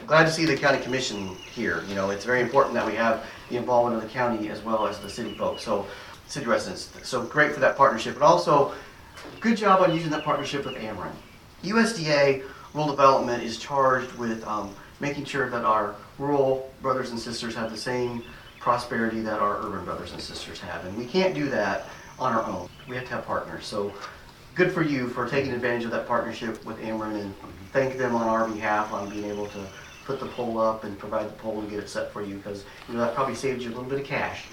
glad to see the county commission here. You know, it's very important that we have the involvement of the county as well as the city folks, so city residents. So great for that partnership, and also good job on using that partnership with Ameren. USDA Rural Development is charged with making sure that our rural brothers and sisters have the same prosperity that our urban brothers and sisters have, and we can't do that on our own. We have to have partners. So good for you for taking advantage of that partnership with Ameren, and thank them on our behalf on being able to put the pole up and provide the pole and get it set for you, because that probably saved you a little bit of cash.